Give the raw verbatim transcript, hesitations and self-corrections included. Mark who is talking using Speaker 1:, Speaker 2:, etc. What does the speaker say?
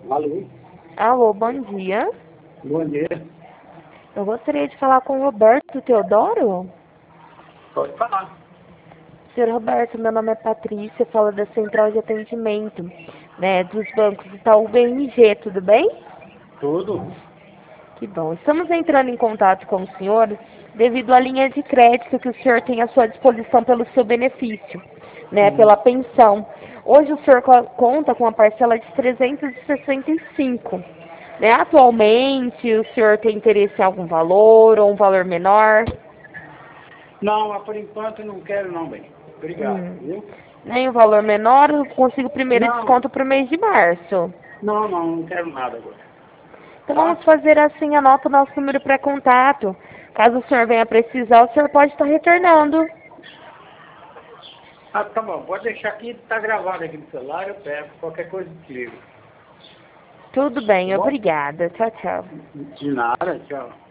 Speaker 1: Alô?
Speaker 2: Alô, bom dia.
Speaker 1: Bom dia.
Speaker 2: Eu gostaria de falar com o Roberto Teodoro.
Speaker 1: Pode falar.
Speaker 2: Senhor Roberto, meu nome é Patrícia, falo da Central de Atendimento, né, dos bancos Itaú B M G, tudo bem?
Speaker 1: Tudo?
Speaker 2: Que bom. Estamos entrando em contato com o senhor devido à linha de crédito que o senhor tem à sua disposição pelo seu benefício, né,
Speaker 1: Sim.
Speaker 2: pela pensão. Hoje o senhor co- conta com uma parcela de trezentos e sessenta e cinco. Né? Atualmente, o senhor tem interesse em algum valor ou um valor menor?
Speaker 1: Não, mas por enquanto eu não quero não, bem. Obrigado,
Speaker 2: Hum.
Speaker 1: viu?
Speaker 2: Nem um valor menor, eu consigo primeiro
Speaker 1: Não,
Speaker 2: desconto para o mês de março.
Speaker 1: não, não, não quero nada agora.
Speaker 2: Então
Speaker 1: Tá?
Speaker 2: vamos fazer assim, anota o nosso número para contato. Caso o senhor venha precisar, o senhor pode estar retornando.
Speaker 1: Ah, tá bom. Pode deixar aqui, tá gravado aqui no celular, eu pego. Qualquer coisa eu te ligo.
Speaker 2: Tudo
Speaker 1: Tá
Speaker 2: bem,
Speaker 1: bom?
Speaker 2: obrigada. Tchau, tchau.
Speaker 1: De nada, tchau.